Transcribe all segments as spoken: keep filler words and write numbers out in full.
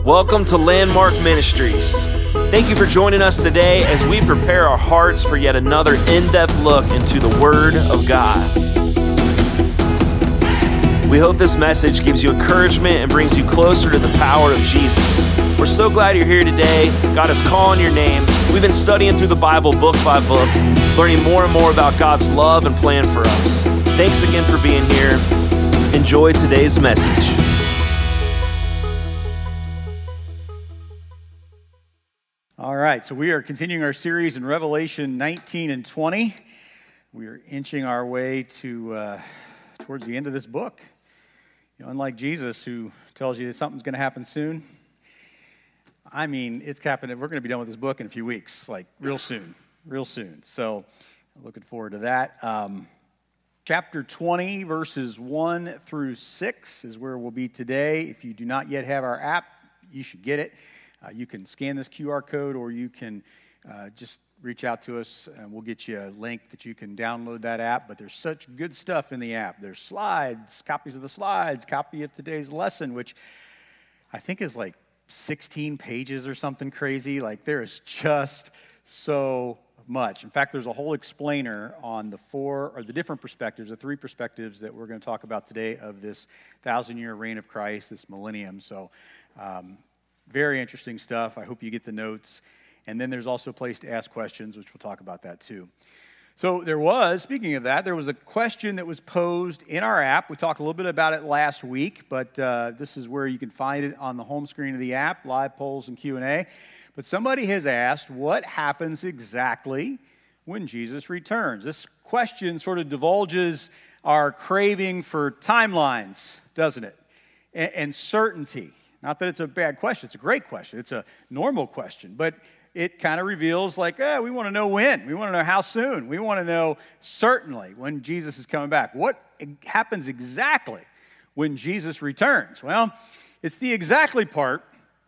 Welcome to Landmark Ministries. Thank you for joining us today as we prepare our hearts for yet another in-depth look into the Word of God. We hope this message gives you encouragement and brings you closer to the power of Jesus. We're so glad you're here today. God is calling your name. We've been studying through the Bible book by book, learning more and more about God's love and plan for us. Thanks again for being here. Enjoy today's message. All right, so we are continuing our series in Revelation nineteen and twenty. We are inching our way to uh, towards the end of this book. You know, unlike Jesus, who tells you that something's going to happen soon, I mean, it's happening. We're going to be done with this book in a few weeks, like real soon, real soon. So, looking forward to that. Um, chapter twenty, verses one through six is where we'll be today. If you do not yet have our app, you should get it. Uh, you can scan this Q R code, or you can uh, just reach out to us, and we'll get you a link that you can download that app. But there's such good stuff in the app. There's slides, copies of the slides, copy of today's lesson, which I think is like sixteen pages or something crazy. Like, there is just so much. In fact, there's a whole explainer on the four, or the different perspectives, the three perspectives that we're going to talk about today of this thousand-year reign of Christ, this millennium. So, um, very interesting stuff. I hope you get the notes. And then there's also a place to ask questions, which we'll talk about that too. So there was, speaking of that, there was a question that was posed in our app. We talked a little bit about it last week, but uh, this is where you can find it on the home screen of the app, live polls and Q and A. But somebody has asked, what happens exactly when Jesus returns? This question sort of divulges our craving for timelines, doesn't it? And, and certainty. Not that it's a bad question. It's a great question. It's a normal question. But it kind of reveals, like, eh, we want to know when. We want to know how soon. We want to know certainly when Jesus is coming back. What happens exactly when Jesus returns? Well, it's the exactly part.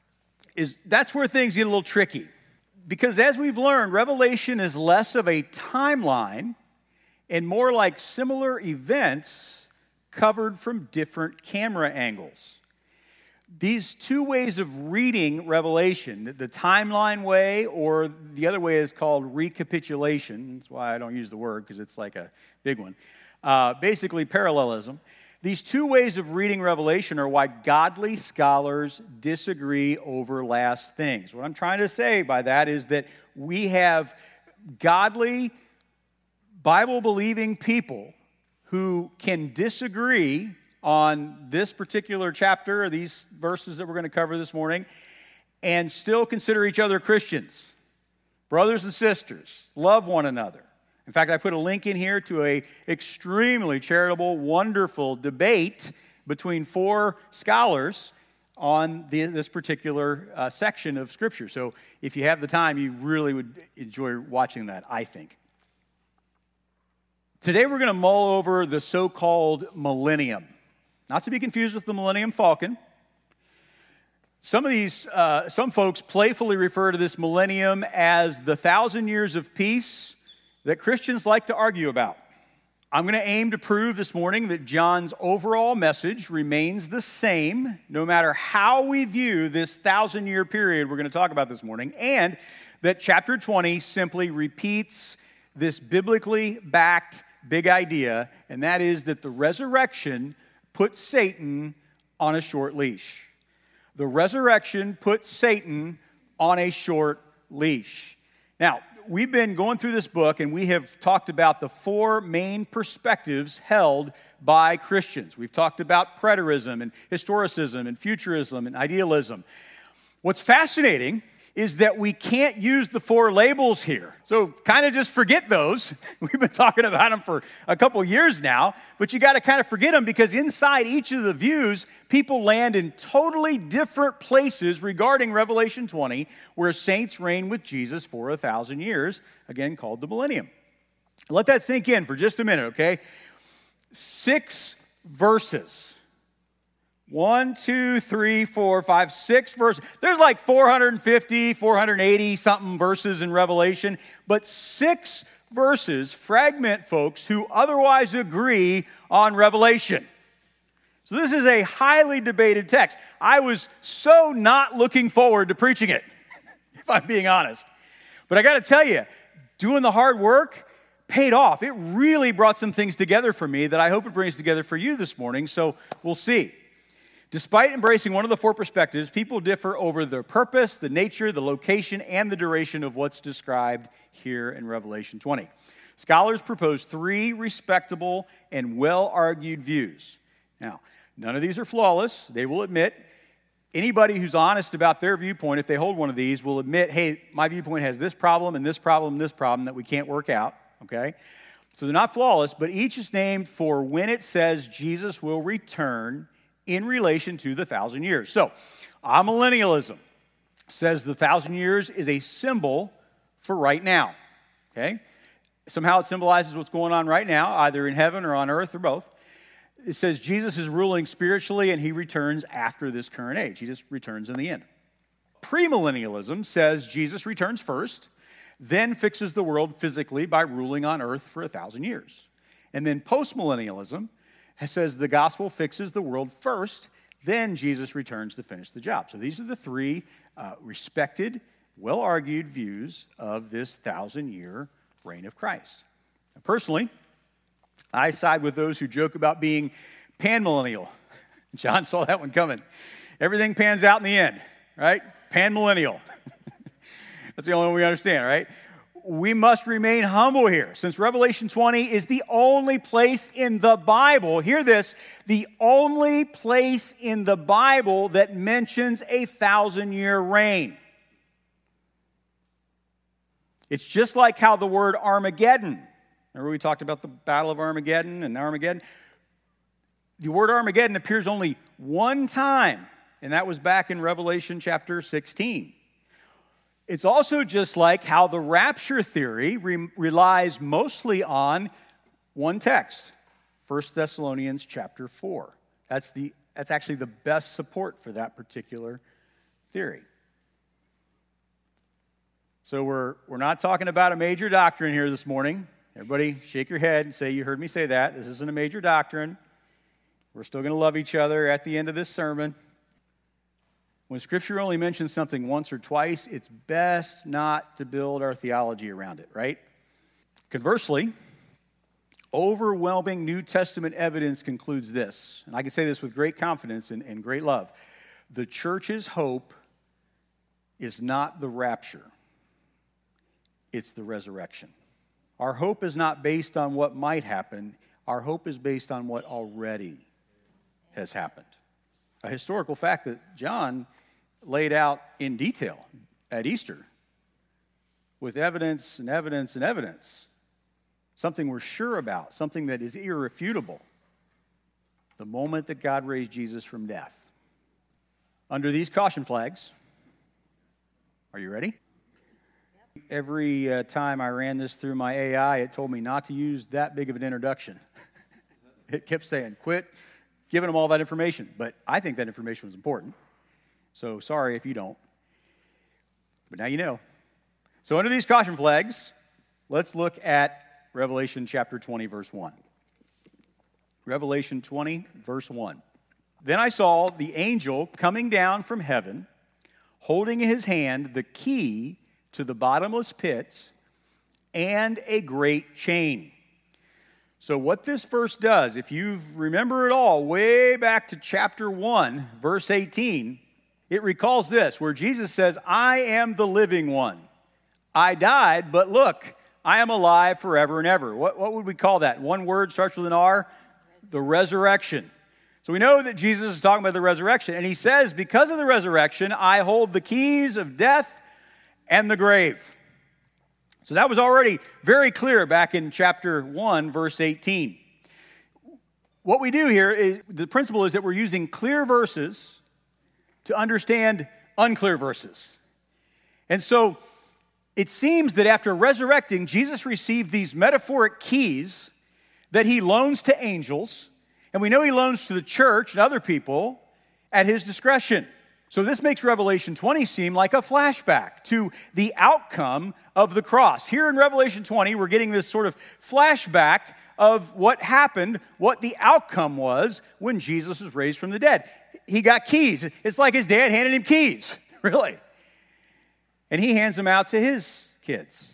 Is that's where things get a little tricky. Because as we've learned, Revelation is less of a timeline and more like similar events covered from different camera angles. These two ways of reading Revelation, the timeline way, or the other way is called recapitulation. That's why I don't use the word, because it's like a big one. Uh, basically, parallelism. These two ways of reading Revelation are why godly scholars disagree over last things. What I'm trying to say by that is that we have godly, Bible-believing people who can disagree on this particular chapter, or these verses that we're going to cover this morning, and still consider each other Christians, brothers and sisters, love one another. In fact, I put a link in here to a extremely charitable, wonderful debate between four scholars on the, this particular uh, section of Scripture. So if you have the time, you really would enjoy watching that, I think. Today we're going to mull over the so-called millennium. Not to be confused with the Millennium Falcon. Some of these, uh, some folks playfully refer to this millennium as the thousand years of peace that Christians like to argue about. I'm going to aim to prove this morning that John's overall message remains the same, no matter how we view this thousand-year period we're going to talk about this morning, and that chapter twenty simply repeats this biblically backed big idea, and that is that the resurrection put Satan on a short leash. The resurrection put Satan on a short leash. Now, we've been going through this book, and we have talked about the four main perspectives held by Christians. We've talked about preterism and historicism and futurism and idealism. What's fascinating is that we can't use the four labels here. So kind of just forget those. We've been talking about them for a couple years now, but you got to kind of forget them, because inside each of the views, people land in totally different places regarding Revelation twenty, where saints reign with Jesus for a thousand years, again called the millennium. Let that sink in for just a minute, okay? Six verses. One, two, three, four, five, six verses. There's like four hundred fifty, four hundred eighty something verses in Revelation, but six verses fragment folks who otherwise agree on Revelation. So this is a highly debated text. I was so not looking forward to preaching it, if I'm being honest. But I got to tell you, doing the hard work paid off. It really brought some things together for me that I hope it brings together for you this morning, so we'll see. Despite embracing one of the four perspectives, people differ over the purpose, the nature, the location, and the duration of what's described here in Revelation twenty. Scholars propose three respectable and well-argued views. Now, none of these are flawless. They will admit, anybody who's honest about their viewpoint, if they hold one of these, will admit, hey, my viewpoint has this problem and this problem and this problem that we can't work out, okay? So they're not flawless, but each is named for when it says Jesus will return in relation to the thousand years. So, amillennialism says the thousand years is a symbol for right now, okay? Somehow it symbolizes what's going on right now, either in heaven or on earth or both. It says Jesus is ruling spiritually and he returns after this current age. He just returns in the end. Premillennialism says Jesus returns first, then fixes the world physically by ruling on earth for a thousand years. And then postmillennialism says the gospel fixes the world first, then Jesus returns to finish the job. So these are the three uh, respected, well-argued views of this thousand-year reign of Christ. Now, personally, I side with those who joke about being panmillennial. John saw that one coming. Everything pans out in the end, right? Panmillennial. That's the only one we understand, right? We must remain humble here, since Revelation twenty is the only place in the Bible, hear this, the only place in the Bible that mentions a thousand-year reign. It's just like how the word Armageddon, remember we talked about the Battle of Armageddon and Armageddon? The word Armageddon appears only one time, and that was back in Revelation chapter sixteen. It's also just like how the rapture theory re- relies mostly on one text, First Thessalonians chapter four. That's, the, that's actually the best support for that particular theory. So we're, we're not talking about a major doctrine here this morning. Everybody shake your head and say, you heard me say that. This isn't a major doctrine. We're still going to love each other at the end of this sermon. When Scripture only mentions something once or twice, it's best not to build our theology around it, right? Conversely, overwhelming New Testament evidence concludes this, and I can say this with great confidence and, and great love. The church's hope is not the rapture. It's the resurrection. Our hope is not based on what might happen. Our hope is based on what already has happened. A historical fact that John laid out in detail at Easter with evidence and evidence and evidence. Something we're sure about, something that is irrefutable. The moment that God raised Jesus from death. Under these caution flags, are you ready? Every uh, time I ran this through my A I, it told me not to use that big of an introduction. It kept saying, quit giving them all that information. But I think that information was important. So sorry if you don't. But now you know. So under these caution flags, let's look at Revelation chapter twenty, verse one. Revelation twenty, verse one. Then I saw the angel coming down from heaven, holding in his hand the key to the bottomless pit and a great chain. So what this verse does, if you remember it all, way back to chapter one, verse eighteen, it recalls this, where Jesus says, I am the living one. I died, but look, I am alive forever and ever. What, what would we call that? One word starts with an R, the resurrection. So we know that Jesus is talking about the resurrection, and he says, because of the resurrection, I hold the keys of death and the grave. So that was already very clear back in chapter one, verse eighteen. What we do here is, the principle is that we're using clear verses to understand unclear verses. And so it seems that after resurrecting, Jesus received these metaphoric keys that he loans to angels, and we know he loans to the church and other people at his discretion. So this makes Revelation twenty seem like a flashback to the outcome of the cross. Here in Revelation twenty, we're getting this sort of flashback of what happened, what the outcome was when Jesus was raised from the dead. He got keys. It's like his dad handed him keys, really. And he hands them out to his kids.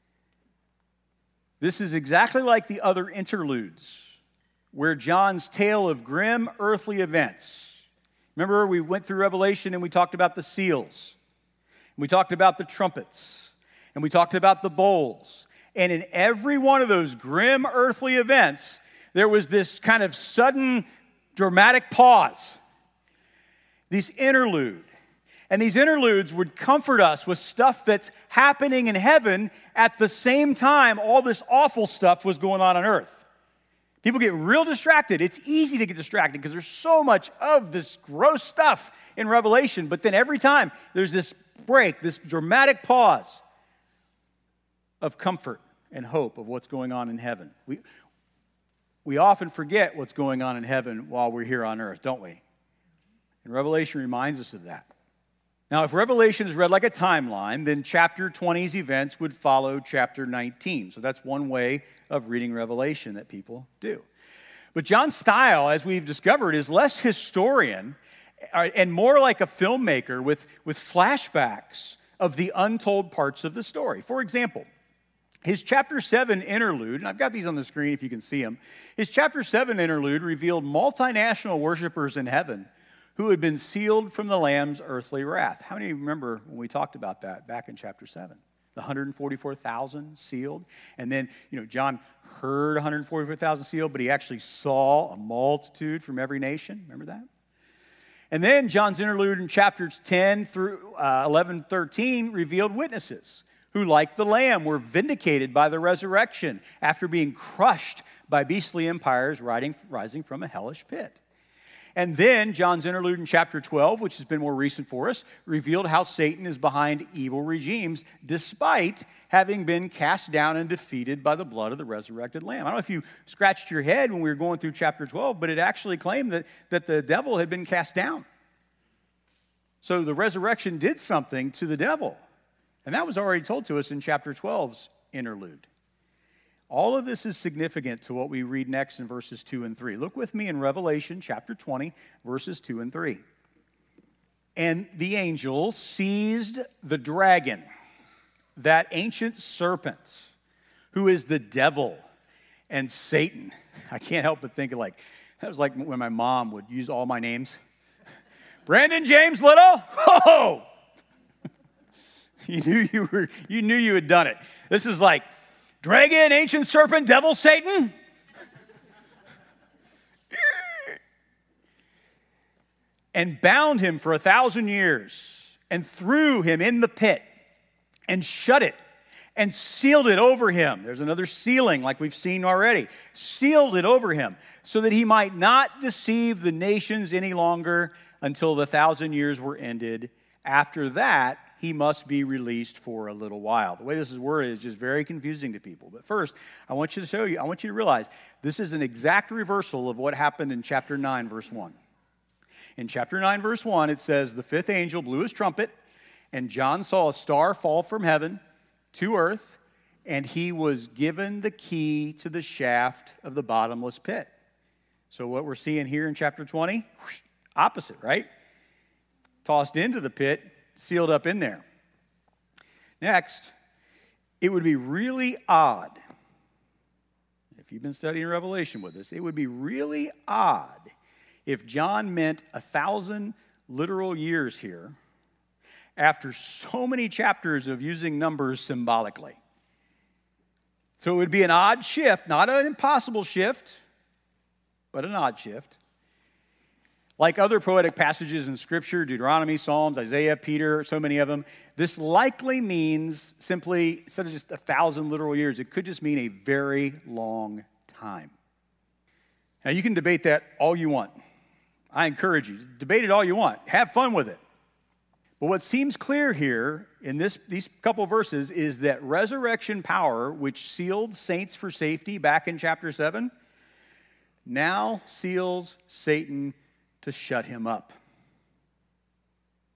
This is exactly like the other interludes, where John's tale of grim earthly events. Remember, we went through Revelation and we talked about the seals. And we talked about the trumpets. And we talked about the bowls. And in every one of those grim earthly events, there was this kind of sudden dramatic pause. These interlude. And these interludes would comfort us with stuff that's happening in heaven at the same time all this awful stuff was going on on earth. People get real distracted. It's easy to get distracted because there's so much of this gross stuff in Revelation. But then every time there's this break, this dramatic pause of comfort and hope of what's going on in heaven. We, we often forget what's going on in heaven while we're here on earth, don't we? And Revelation reminds us of that. Now, if Revelation is read like a timeline, then chapter twenty's events would follow chapter nineteen. So that's one way of reading Revelation that people do. But John's style, as we've discovered, is less historian and more like a filmmaker with, with flashbacks of the untold parts of the story. For example, his chapter seven interlude, and I've got these on the screen if you can see them, his chapter seven interlude revealed multinational worshipers in heaven who had been sealed from the Lamb's earthly wrath. How many remember when we talked about that back in chapter seven? The one hundred forty-four thousand sealed. And then, you know, John heard one hundred forty-four thousand sealed, but he actually saw a multitude from every nation. Remember that? And then John's interlude in chapters ten through uh, eleven, thirteen revealed witnesses who, like the Lamb, were vindicated by the resurrection after being crushed by beastly empires riding, rising from a hellish pit. And then John's interlude in chapter twelve, which has been more recent for us, revealed how Satan is behind evil regimes despite having been cast down and defeated by the blood of the resurrected Lamb. I don't know if you scratched your head when we were going through chapter twelve, but it actually claimed that, that the devil had been cast down. So the resurrection did something to the devil. And that was already told to us in chapter twelve's interlude. All of this is significant to what we read next in verses two and three. Look with me in Revelation chapter twenty, verses two and three. And the angel seized the dragon, that ancient serpent, who is the devil and Satan. I can't help but think of like, that was like when my mom would use all my names. Brandon James Little, oh! You knew you were, you knew you had done it. This is like, dragon, ancient serpent, devil, Satan. And bound him for a thousand years and threw him in the pit and shut it and sealed it over him. There's another sealing like we've seen already. Sealed it over him so that he might not deceive the nations any longer until the thousand years were ended. After that, he must be released for a little while. The way this is worded is just very confusing to people. But first, I want you to show you, I want you to realize this is an exact reversal of what happened in chapter nine, verse one. In chapter nine, verse one, it says, the fifth angel blew his trumpet, and John saw a star fall from heaven to earth, and he was given the key to the shaft of the bottomless pit. So what we're seeing here in chapter twenty, opposite, right? Tossed into the pit, sealed up in there. Next, it would be really odd, if you've been studying Revelation with us, it would be really odd if John meant a thousand literal years here after so many chapters of using numbers symbolically. So it would be an odd shift, not an impossible shift, but an odd shift. Like other poetic passages in Scripture, Deuteronomy, Psalms, Isaiah, Peter, so many of them, this likely means simply, instead of just a thousand literal years, it could just mean a very long time. Now, you can debate that all you want. I encourage you, debate it all you want. Have fun with it. But what seems clear here in this, these couple verses is that resurrection power, which sealed saints for safety back in chapter seven, now seals Satan to shut him up.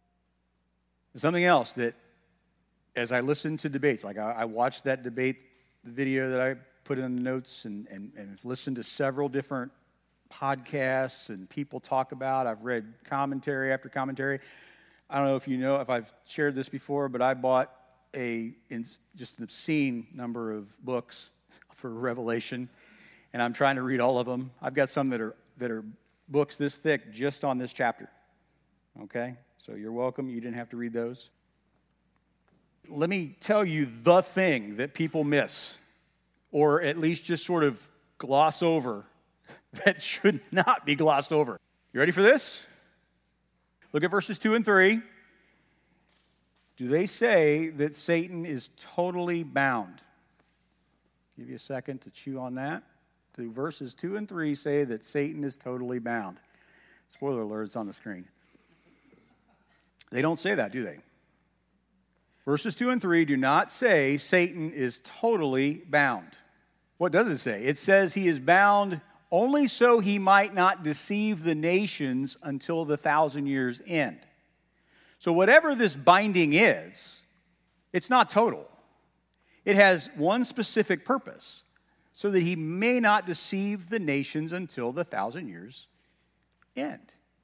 Something else that, as I listen to debates, like I, I watched that debate, the video that I put in the notes, and, and, and listened to several different podcasts and people talk about. I've read commentary after commentary. I don't know if you know, if I've shared this before, but I bought a in, just an obscene number of books for Revelation, and I'm trying to read all of them. I've got some that are that are books this thick just on this chapter. Okay? So you're welcome. You didn't have to read those. Let me tell you the thing that people miss, or at least just sort of gloss over, that should not be glossed over. You ready for this? Look at verses two and three. Do they say that Satan is totally bound? Give you a second to chew on that. Do verses two and three say that Satan is totally bound? Spoiler alert, it's on the screen. They don't say that, do they? Verses two and three do not say Satan is totally bound. What does it say? It says he is bound only so he might not deceive the nations until the thousand years end. So whatever this binding is, it's not total. It has one specific purpose, so that he may not deceive the nations until the thousand years end.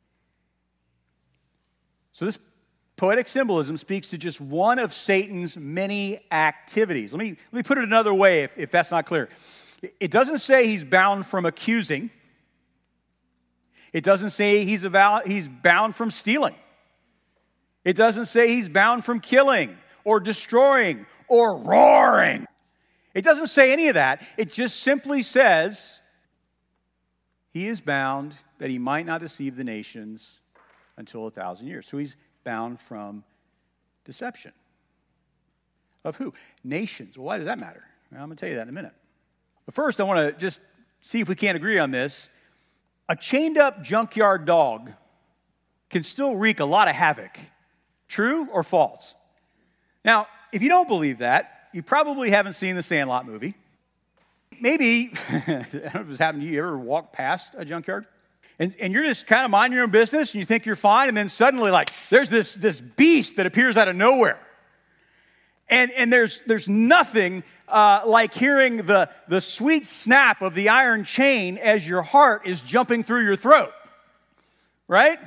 So this poetic symbolism speaks to just one of Satan's many activities. Let me, let me put it another way if, if that's not clear. It doesn't say he's bound from accusing. It doesn't say he's, about, he's bound from stealing. It doesn't say he's bound from killing or destroying or roaring. It doesn't say any of that. It just simply says he is bound that he might not deceive the nations until a thousand years. So he's bound from deception. Of who? Nations. Well, why does that matter? Well, I'm going to tell you that in a minute. But first, I want to just see if we can't agree on this. A chained-up junkyard dog can still wreak a lot of havoc. True or false? Now, if you don't believe that, you probably haven't seen the Sandlot movie. Maybe, I don't know if this happened to you, you ever walk past a junkyard? And, and you're just kind of minding your own business, and you think you're fine, and then suddenly, like, there's this, this beast that appears out of nowhere. And, and there's, there's nothing uh, like hearing the, the sweet snap of the iron chain as your heart is jumping through your throat, right?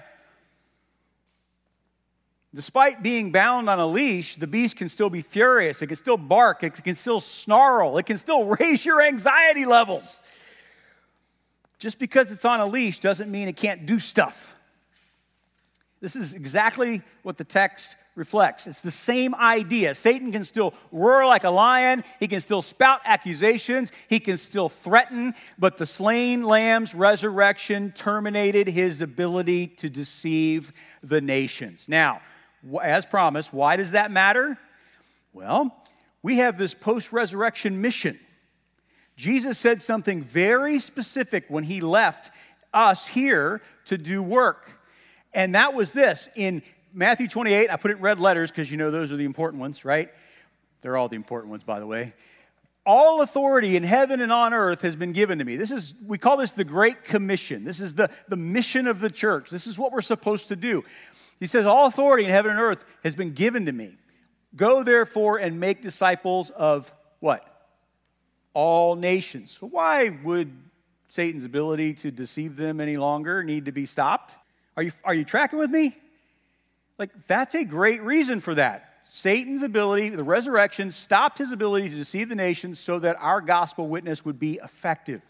Despite being bound on a leash, the beast can still be furious. It can still bark. It can still snarl. It can still raise your anxiety levels. Just because it's on a leash doesn't mean it can't do stuff. This is exactly what the text reflects. It's the same idea. Satan can still roar like a lion. He can still spout accusations. He can still threaten. But the slain lamb's resurrection terminated his ability to deceive the nations. Now, as promised, why does that matter? Well, we have this post-resurrection mission. Jesus said something very specific when he left us here to do work. And that was this. In Matthew twenty-eight, I put it in red letters because you know those are the important ones, right? They're all the important ones, by the way. All authority in heaven and on earth has been given to me. This is, we call this the Great Commission. This is the, the mission of the church. This is what we're supposed to do. He says, all authority in heaven and earth has been given to me. Go therefore and make disciples of what? All nations. So why would Satan's ability to deceive them any longer need to be stopped? Are you, are you tracking with me? Like, that's a great reason for that. Satan's ability, the resurrection, stopped his ability to deceive the nations so that our gospel witness would be effective.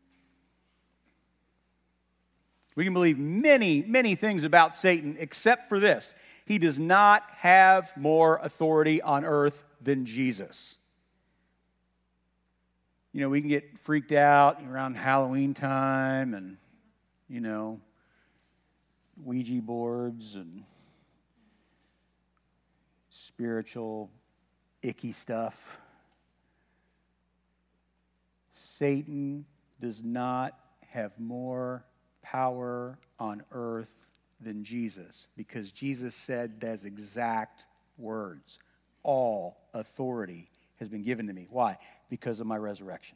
We can believe many, many things about Satan except for this. He does not have more authority on earth than Jesus. You know, we can get freaked out around Halloween time and, you know, Ouija boards and spiritual icky stuff. Satan does not have more power on earth than Jesus, because Jesus said those exact words. All authority has been given to me. Why? Because of my resurrection.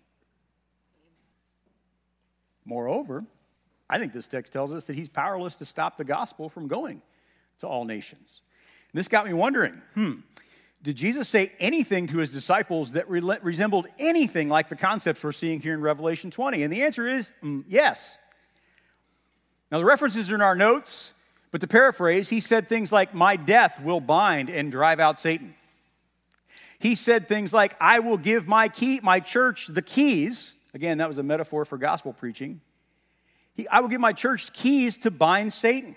Moreover, I think this text tells us that he's powerless to stop the gospel from going to all nations. This got me wondering, hmm, did Jesus say anything to his disciples that re- resembled anything like the concepts we're seeing here in Revelation twenty? And the answer is mm, yes. Now, the references are in our notes, but to paraphrase, he said things like, my death will bind and drive out Satan. He said things like, I will give my key, my church the keys. Again, that was a metaphor for gospel preaching. He, I will give my church keys to bind Satan.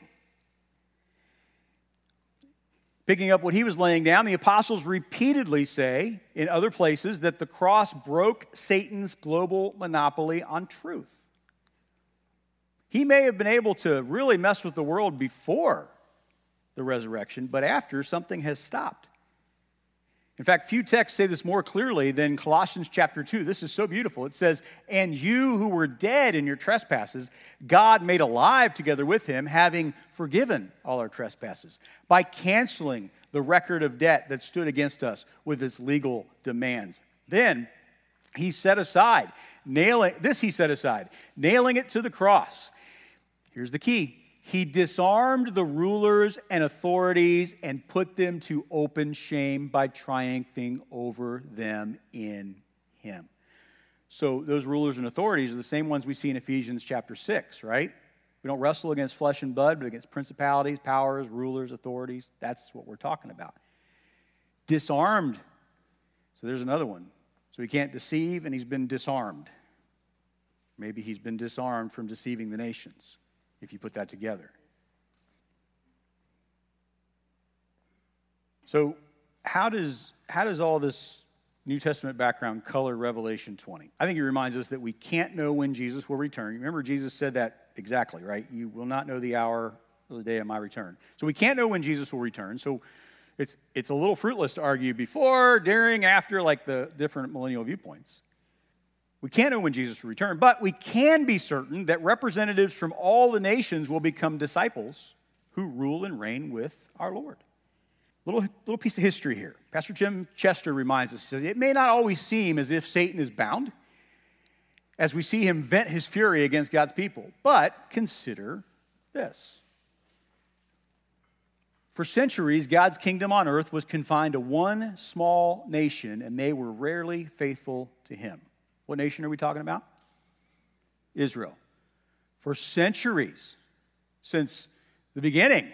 Picking up what he was laying down, the apostles repeatedly say in other places that the cross broke Satan's global monopoly on truth. He may have been able to really mess with the world before the resurrection, but after, something has stopped. In fact, few texts say this more clearly than Colossians chapter two. This is so beautiful. It says, and you who were dead in your trespasses, God made alive together with him, having forgiven all our trespasses, by canceling the record of debt that stood against us with its legal demands. Then he set aside, nailing, this he set aside, nailing it to the cross. Here's the key. He disarmed the rulers and authorities and put them to open shame by triumphing over them in him. So those rulers and authorities are the same ones we see in Ephesians chapter six, right? We don't wrestle against flesh and blood, but against principalities, powers, rulers, authorities. That's what we're talking about. Disarmed. So there's another one. So he can't deceive, and he's been disarmed. Maybe he's been disarmed from deceiving the nations, if you put that together. So how does how does all this New Testament background color Revelation twenty? I think it reminds us that we can't know when Jesus will return. Remember, Jesus said that exactly, right? You will not know the hour or the day of my return. So we can't know when Jesus will return. So it's it's a little fruitless to argue before, during, after, like the different millennial viewpoints. We can't know when Jesus will return, but we can be certain that representatives from all the nations will become disciples who rule and reign with our Lord. Little, little piece of history here. Pastor Jim Chester reminds us, he says, it may not always seem as if Satan is bound as we see him vent his fury against God's people, but consider this. For centuries, God's kingdom on earth was confined to one small nation, and they were rarely faithful to him. What nation are we talking about? Israel. For centuries, since the beginning,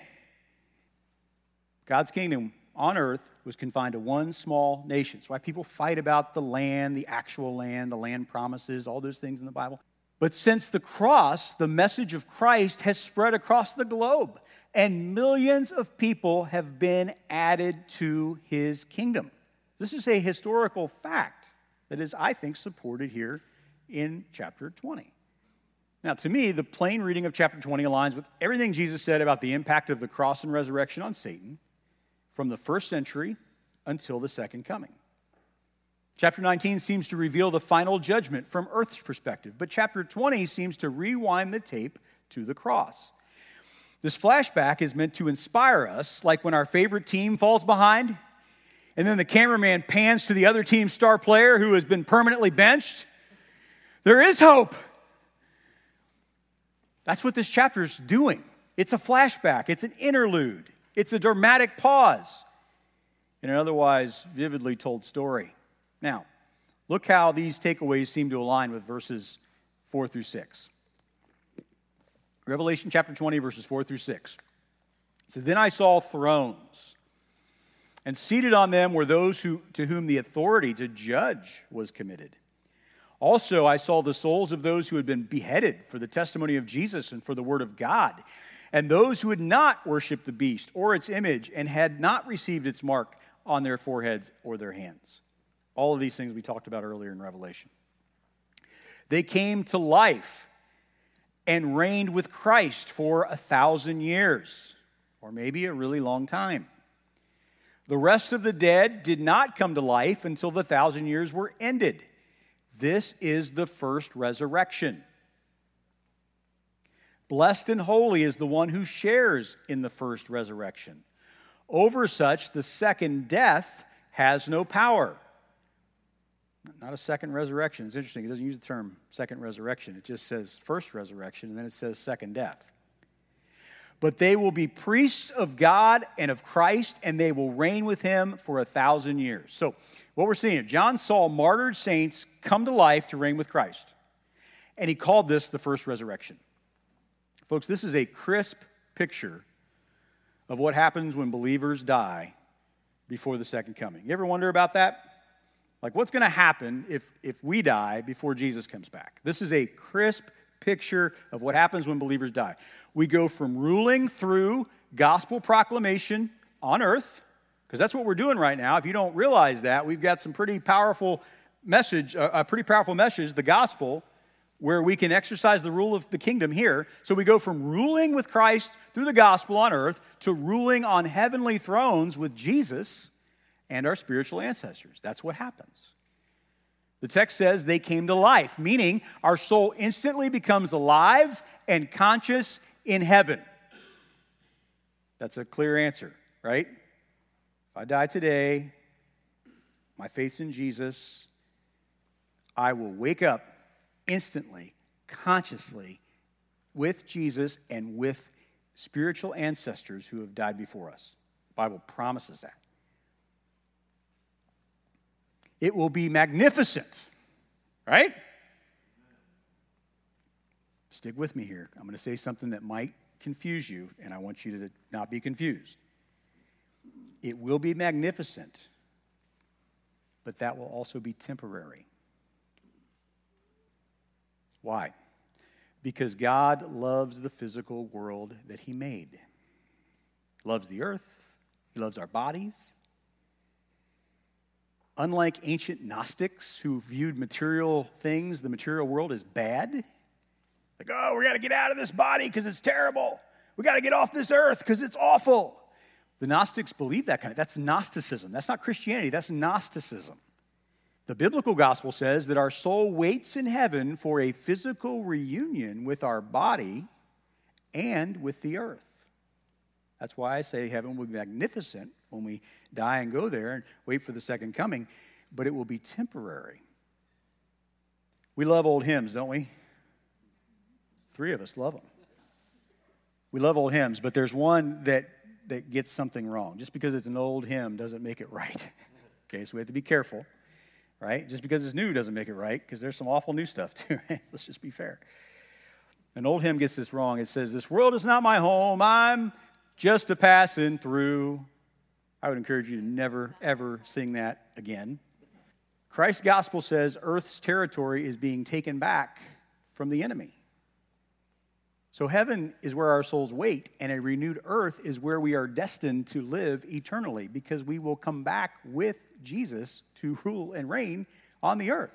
God's kingdom on earth was confined to one small nation. That's why people fight about the land, the actual land, the land promises, all those things in the Bible. But since the cross, the message of Christ has spread across the globe, and millions of people have been added to his kingdom. This is a historical fact that is, I think, supported here in chapter twenty. Now, to me, the plain reading of chapter twenty aligns with everything Jesus said about the impact of the cross and resurrection on Satan from the first century until the second coming. Chapter nineteen seems to reveal the final judgment from earth's perspective, but chapter twenty seems to rewind the tape to the cross. This flashback is meant to inspire us, like when our favorite team falls behind, and then the cameraman pans to the other team's star player who has been permanently benched. There is hope. That's what this chapter is doing. It's a flashback. It's an interlude. It's a dramatic pause in an otherwise vividly told story. Now, look how these takeaways seem to align with verses four through six. Revelation chapter twenty, verses four through six. It says, then I saw thrones, and seated on them were those who, to whom the authority to judge was committed. Also, I saw the souls of those who had been beheaded for the testimony of Jesus and for the word of God, and those who had not worshipped the beast or its image and had not received its mark on their foreheads or their hands. All of these things we talked about earlier in Revelation. They came to life and reigned with Christ for a thousand years, or maybe a really long time. The rest of the dead did not come to life until the thousand years were ended. This is the first resurrection. Blessed and holy is the one who shares in the first resurrection. Over such, the second death has no power. Not a second resurrection. It's interesting. It doesn't use the term second resurrection. It just says first resurrection, and then it says second death. but they will be priests of God and of Christ, and they will reign with him for a thousand years. So what we're seeing, John saw martyred saints come to life to reign with Christ, and he called this the first resurrection. Folks, this is a crisp picture of what happens when believers die before the second coming. You ever wonder about that? Like, what's going to happen if, if we die before Jesus comes back? This is a crisp picture of what happens when believers die. We go from ruling through gospel proclamation on earth, because that's what we're doing right now. If you don't realize that, we've got some pretty powerful message, a pretty powerful message, the gospel, where we can exercise the rule of the kingdom here. So we go from ruling with Christ through the gospel on earth to ruling on heavenly thrones with Jesus and our spiritual ancestors. That's what happens. The text says they came to life, meaning our soul instantly becomes alive and conscious in heaven. That's a clear answer, right? If I die today, my faith's in Jesus, I will wake up instantly, consciously, with Jesus and with spiritual ancestors who have died before us. The Bible promises that. It will be magnificent, right? Stick with me here. I'm going to say something that might confuse you, and I want you to not be confused. It will be magnificent, but that will also be temporary. Why? Because God loves the physical world that he made. He loves the earth. He loves our bodies. Unlike ancient Gnostics who viewed material things, the material world, as bad. Like, oh, we got to get out of this body because it's terrible. We got to get off this earth because it's awful. The Gnostics believe that kind of, that's Gnosticism. That's not Christianity, that's Gnosticism. The biblical gospel says that our soul waits in heaven for a physical reunion with our body and with the earth. That's why I say heaven will be magnificent when we die and go there and wait for the second coming, but it will be temporary. We love old hymns, don't we? Three of us love them. We love old hymns, but there's one that, that gets something wrong. Just because it's an old hymn doesn't make it right. Okay, so we have to be careful. Right? Just because it's new doesn't make it right, because there's some awful new stuff too. Right? Let's just be fair. An old hymn gets this wrong. It says, "This world is not my home. I'm just a passing through." I would encourage you to never, ever sing that again. Christ's gospel says earth's territory is being taken back from the enemy. So heaven is where our souls wait, and a renewed earth is where we are destined to live eternally, because we will come back with Jesus to rule and reign on the earth.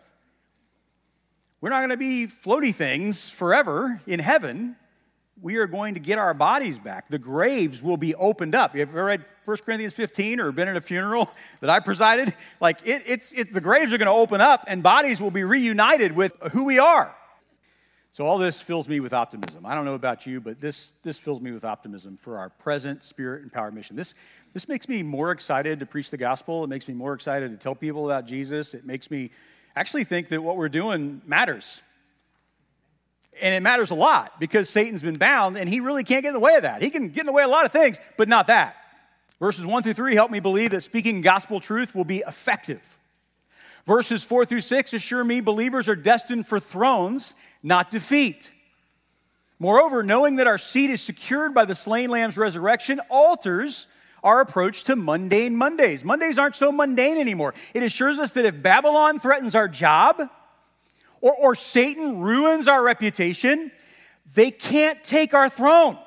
We're not going to be floaty things forever in heaven. We are going to get our bodies back. The graves will be opened up. You ever read First Corinthians fifteen or been at a funeral that I presided? Like, it, it's, it, the graves are going to open up, and bodies will be reunited with who we are. So all this fills me with optimism. I don't know about you, but this, this fills me with optimism for our present Spirit-empowered mission. This, this makes me more excited to preach the gospel. It makes me more excited to tell people about Jesus. It makes me actually think that what we're doing matters. And it matters a lot, because Satan's been bound, and he really can't get in the way of that. He can get in the way of a lot of things, but not that. Verses one through three help me believe that speaking gospel truth will be effective. Verses four through six assure me believers are destined for thrones, not defeat. Moreover, knowing that our seat is secured by the slain Lamb's resurrection alters our approach to mundane Mondays. Mondays aren't so mundane anymore. It assures us that if Babylon threatens our job, or, or Satan ruins our reputation, they can't take our throne.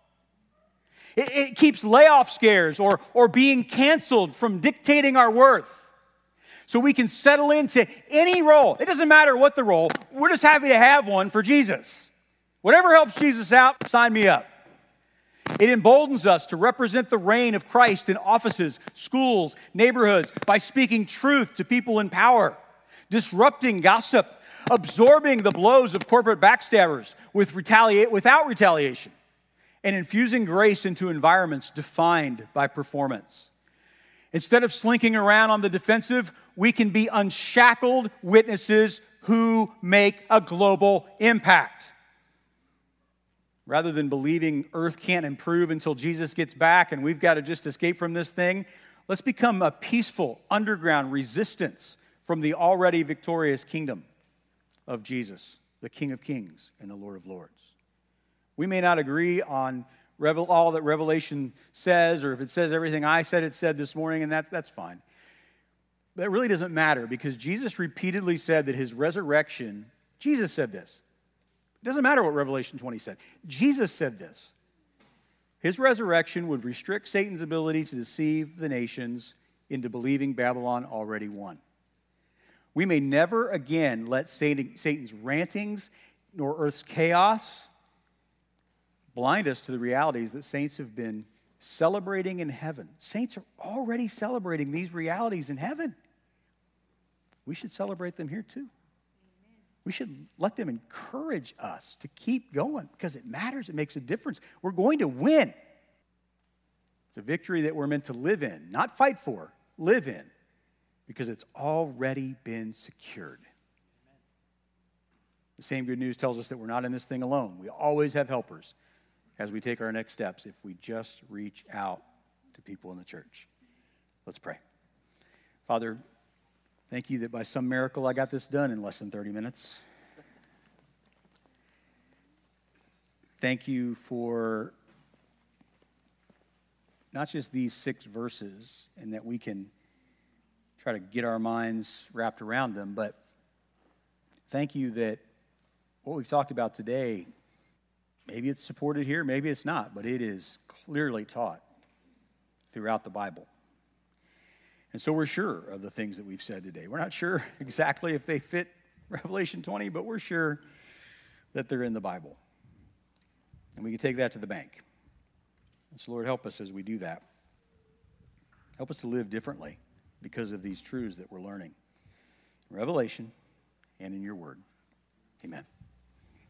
It, it keeps layoff scares or, or being canceled from dictating our worth. So we can settle into any role. It doesn't matter what the role. We're just happy to have one for Jesus. Whatever helps Jesus out, sign me up. It emboldens us to represent the reign of Christ in offices, schools, neighborhoods, by speaking truth to people in power, disrupting gossip, absorbing the blows of corporate backstabbers with retaliate, without retaliation, and infusing grace into environments defined by performance. Instead of slinking around on the defensive, we can be unshackled witnesses who make a global impact. Rather than believing earth can't improve until Jesus gets back and we've got to just escape from this thing, let's become a peaceful underground resistance from the already victorious kingdom of Jesus, the King of Kings and the Lord of Lords. We may not agree on Revel, all that Revelation says, or if it says everything I said it said this morning, and that, that's fine. But it really doesn't matter, because Jesus repeatedly said that his resurrection, Jesus said this. It doesn't matter what Revelation twenty said. Jesus said this. His resurrection would restrict Satan's ability to deceive the nations into believing Babylon already won. We may never again let Satan, Satan's rantings nor earth's chaos blind us to the realities that saints have been celebrating in heaven. Saints are already celebrating these realities in heaven. We should celebrate them here too. We should let them encourage us to keep going, because it matters. It makes a difference. We're going to win. It's a victory that we're meant to live in, not fight for, live in, because it's already been secured. The same good news tells us that we're not in this thing alone. We always have helpers as we take our next steps if we just reach out to people in the church. Let's pray. Father, thank you that by some miracle I got this done in less than thirty minutes. Thank you for not just these six verses and that we can try to get our minds wrapped around them, but thank you that what we've talked about today, maybe it's supported here, maybe it's not, but it is clearly taught throughout the Bible. And so we're sure of the things that we've said today. We're not sure exactly if they fit Revelation twenty, but we're sure that they're in the Bible. And we can take that to the bank. And so, Lord, help us as we do that. Help us to live differently because of these truths that we're learning in Revelation and in your word. Amen.